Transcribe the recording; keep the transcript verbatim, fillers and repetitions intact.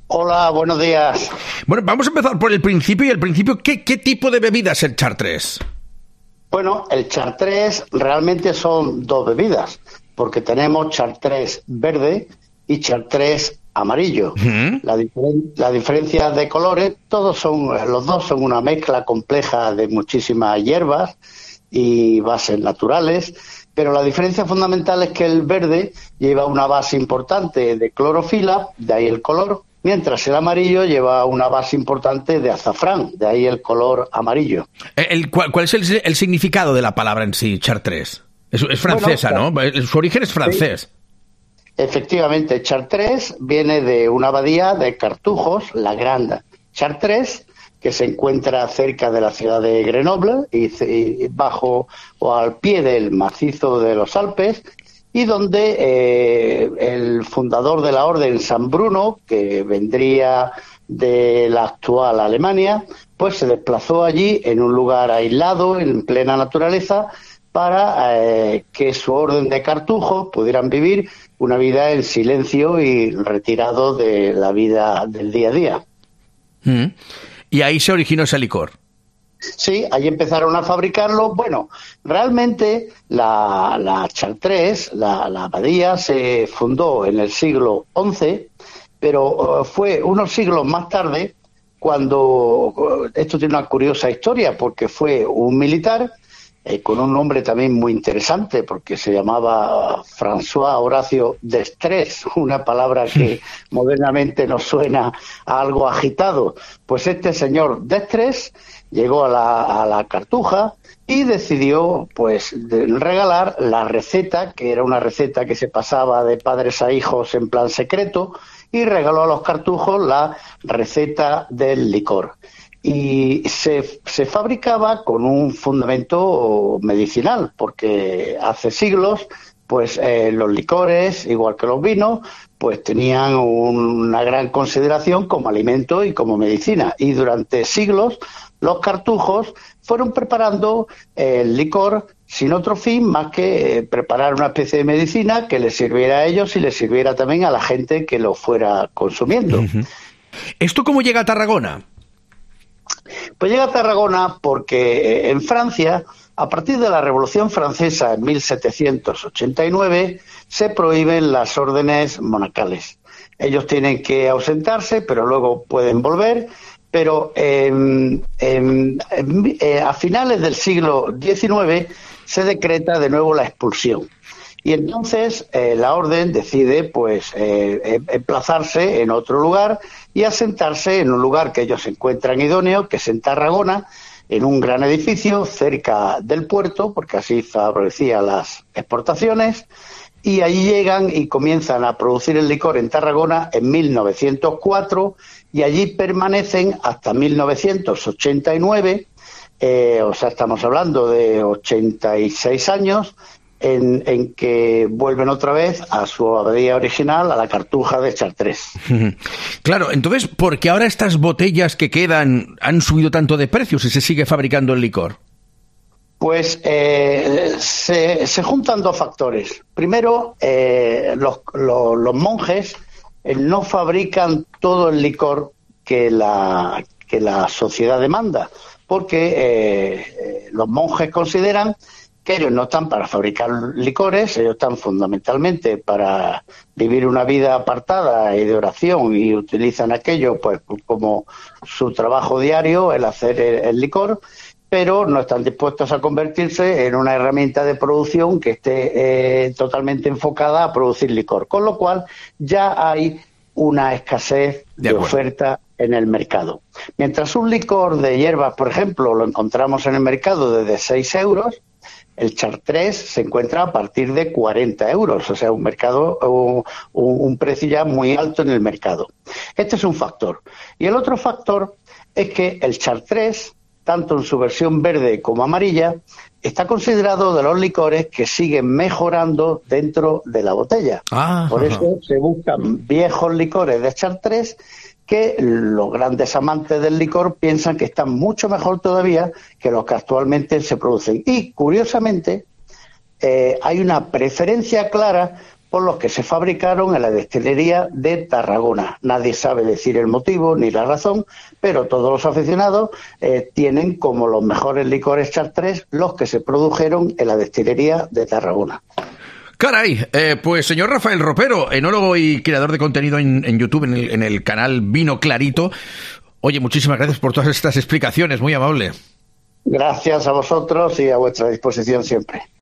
Hola, buenos días. Bueno, vamos a empezar por el principio. Y el principio, ¿qué, qué tipo de bebida es el Chartres? Bueno, el Chartres realmente son dos bebidas, porque tenemos Chartres verde y Chartres amarillo. Uh-huh. La, diferen- la diferencia de colores, todos son, los dos son una mezcla compleja de muchísimas hierbas y bases naturales, pero la diferencia fundamental es que el verde lleva una base importante de clorofila, de ahí el color, mientras el amarillo lleva una base importante de azafrán, de ahí el color amarillo. El, ¿cuál, ¿Cuál es el, el significado de la palabra en sí, Chartres? Es, es francesa, bueno, ¿no? Su origen es francés. Sí. Efectivamente, Chartres viene de una abadía de Cartujos, la Grande Chartres, que se encuentra cerca de la ciudad de Grenoble y, y bajo o al pie del macizo de los Alpes, y donde eh, el fundador de la orden, San Bruno, que vendría de la actual Alemania, pues se desplazó allí en un lugar aislado, en plena naturaleza, para eh, que su orden de cartujos pudieran vivir una vida en silencio y retirado de la vida del día a día. Mm. Y ahí se originó ese licor. Sí, ahí empezaron a fabricarlo. Bueno, realmente la, la Chartres, la, la abadía, se fundó en el siglo once, pero uh, fue unos siglos más tarde cuando, uh, esto tiene una curiosa historia, porque fue un militar eh, con un nombre también muy interesante, porque se llamaba François Horacio Destres, una palabra que modernamente nos suena a algo agitado. Pues este señor Destres llegó a la, a la Cartuja y decidió pues de regalar la receta, que era una receta que se pasaba de padres a hijos en plan secreto, y regaló a los cartujos la receta del licor. Y se, se fabricaba con un fundamento medicinal, porque hace siglos pues eh, los licores, igual que los vinos, pues tenían una gran consideración como alimento y como medicina. Y durante siglos los cartujos fueron preparando eh, el licor sin otro fin más que eh, preparar una especie de medicina que les sirviera a ellos y les sirviera también a la gente que lo fuera consumiendo. Uh-huh. ¿Esto cómo llega a Tarragona? Pues llega a Tarragona porque eh, en Francia, a partir de la Revolución Francesa en mil setecientos ochenta y nueve, se prohíben las órdenes monacales. Ellos tienen que ausentarse, pero luego pueden volver. Pero eh, eh, eh, a finales del siglo diecinueve se decreta de nuevo la expulsión. Y entonces eh, la orden decide pues eh, emplazarse en otro lugar y asentarse en un lugar que ellos encuentran idóneo, que es en Tarragona, en un gran edificio cerca del puerto, porque así favorecía las exportaciones. Y allí llegan y comienzan a producir el licor en Tarragona en mil novecientos cuatro y allí permanecen hasta mil novecientos ochenta y nueve, eh, o sea, estamos hablando de ochenta y seis años, en, en que vuelven otra vez a su abadía original, a la Cartuja de Chartres. Claro, entonces, ¿por qué ahora estas botellas que quedan han subido tanto de precio si se sigue fabricando el licor? Pues eh, se, se juntan dos factores. Primero, eh, los, los, los monjes eh, no fabrican todo el licor que la, que la sociedad demanda, porque eh, los monjes consideran que ellos no están para fabricar licores, ellos están fundamentalmente para vivir una vida apartada y de oración, y utilizan aquello pues como su trabajo diario, el hacer el, el licor, pero no están dispuestos a convertirse en una herramienta de producción que esté eh, totalmente enfocada a producir licor. Con lo cual ya hay una escasez de, de oferta en el mercado. Mientras un licor de hierbas, por ejemplo, lo encontramos en el mercado desde seis euros, el Chartres se encuentra a partir de cuarenta euros, o sea, un mercado, un, un precio ya muy alto en el mercado. Este es un factor. Y el otro factor es que el Chartres, tanto en su versión verde como amarilla, está considerado de los licores que siguen mejorando dentro de la botella. Ah, Por eso ajá. se buscan viejos licores de Chartres que los grandes amantes del licor piensan que están mucho mejor todavía que los que actualmente se producen. Y, curiosamente, eh, hay una preferencia clara por los que se fabricaron en la destilería de Tarragona. Nadie sabe decir el motivo ni la razón, pero todos los aficionados eh, tienen como los mejores licores Chartres los que se produjeron en la destilería de Tarragona. Caray, eh, pues señor Rafael Ropero, enólogo y creador de contenido en, en YouTube, en el, en el canal Vino Clarito. Oye, muchísimas gracias por todas estas explicaciones, muy amable. Gracias a vosotros y a vuestra disposición siempre.